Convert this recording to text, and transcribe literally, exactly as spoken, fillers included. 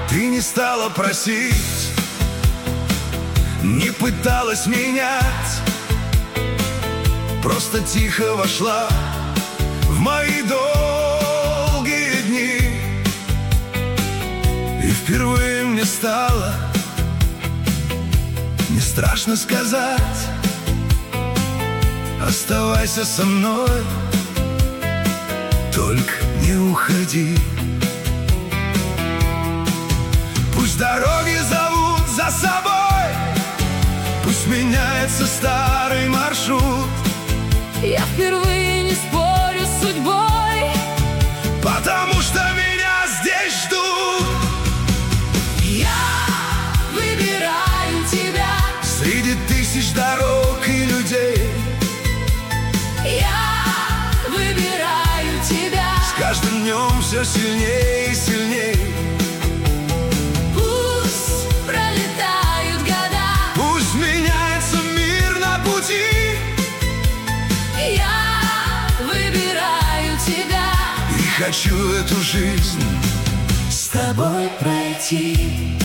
Ты не стала просить, не пыталась менять, просто тихо вошла в мои долгие дни. И впервые мне стало не страшно сказать: оставайся со мной, только не уходи. Пусть дороги зовут за собой, пусть меняется старый маршрут. Я впервые не спорю с судьбой, потому что меня здесь ждут. Я выбираю тебя среди тысяч дорог и людей. Я выбираю тебя. С каждым днем все сильнее и сильнее. Пусть пролетают года, пусть меняется мир на пути. Я выбираю тебя И хочу эту жизнь с тобой пройти.